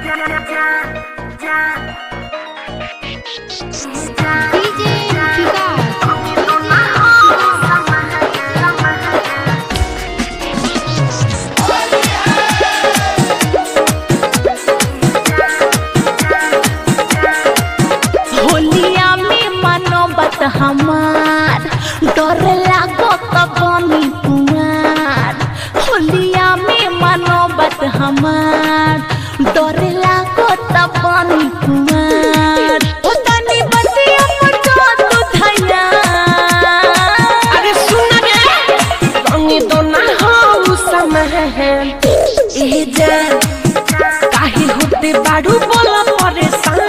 होलिया में मनो बत हमार डर लागो तबनी कुमार। होलिया में मनो बत हमार डर लागो तबनी कुमार। ओ तनी बतिया पटो तू धैया। अरे सुन रे रंग तो ना हो समय ए जा काहे होते बाड़ू बोला परेशान।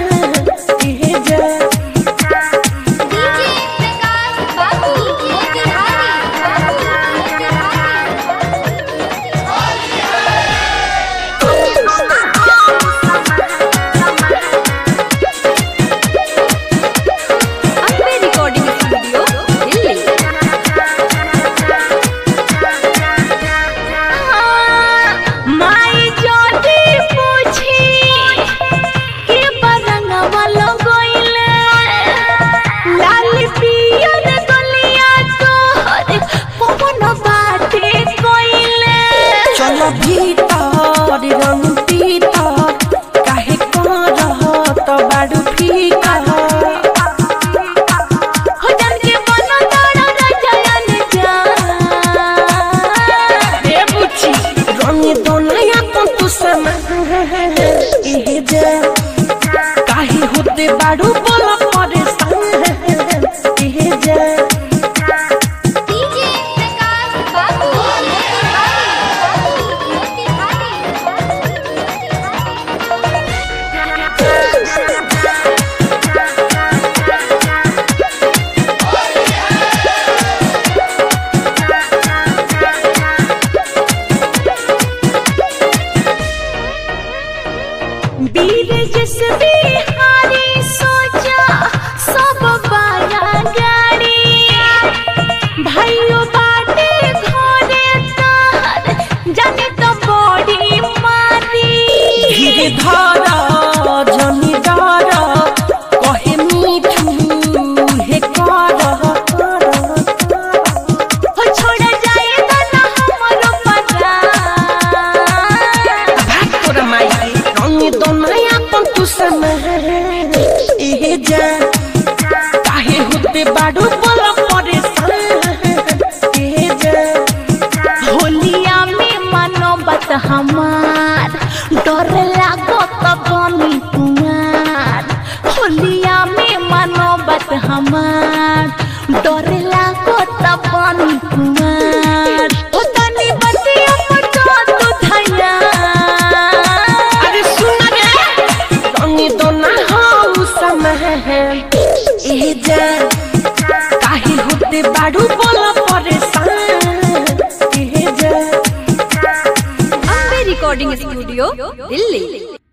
भीतर रंग पीतर काहे करत बाड़ू फीका। हो जन के बनो तोड़ा रजयन जा। ए बुच्ची रंग तो नया अपन तू समय ए जा काहे होते बाड़ू बोला परेशान ए जा। वीर जिस बिहारी सोचा सब बाया गाड़ी। भाइयों बाटे घोड़े तार जाने तो बॉडी मारी। धीरे धारा जनी डारा कहे मीठू हे कारा। हो छोड़ जाए तो ना हमरो पता। तोरा माई रंग तो नया अपन तू समय ए जा काहे होते बाड़ू बोला परेशान ए जा। होलिया में मनो बत हमार डर लागो तबनी कुमार। होलिया में मनो बत हमार डर लागो तबनी कुमार। ओ तनी बतिया पटो तू धैया। अरे सुन रे रंग तो ना हो समय ए जा काहे होते बाड़ू बोला परेशान ए जा। Recording studio Delhi.